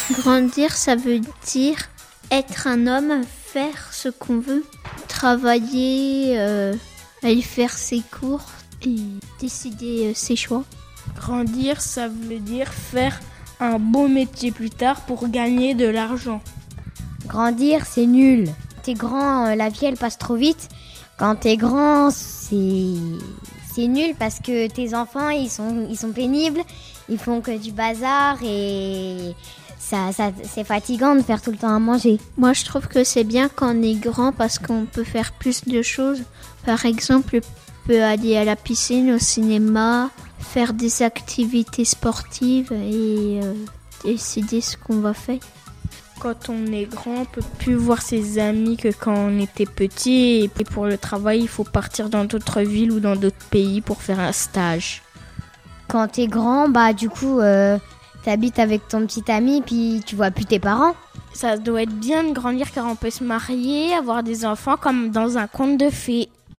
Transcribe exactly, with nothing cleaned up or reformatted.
Grandir, ça veut dire être un homme, faire ce qu'on veut, travailler, euh, aller faire ses cours et décider euh, ses choix. Grandir, ça veut dire faire un beau métier plus tard pour gagner de l'argent. Grandir, c'est nul. Quand t'es grand, euh, la vie elle passe trop vite. Quand t'es grand, c'est c'est nul parce que tes enfants ils sont ils sont pénibles, ils font que du bazar et ça, ça c'est fatigant de faire tout le temps à manger. Moi, je trouve que c'est bien quand on est grand parce qu'on peut faire plus de choses. Par exemple, on peut aller à la piscine, au cinéma, faire des activités sportives et euh, décider ce qu'on va faire. Quand on est grand, on peut plus voir ses amis que quand on était petit. Et puis pour le travail, il faut partir dans d'autres villes ou dans d'autres pays pour faire un stage. Quand t'es grand, bah du coup, euh, t'habites avec ton petit ami puis tu vois plus tes parents. Ça doit être bien de grandir car on peut se marier, avoir des enfants comme dans un conte de fées.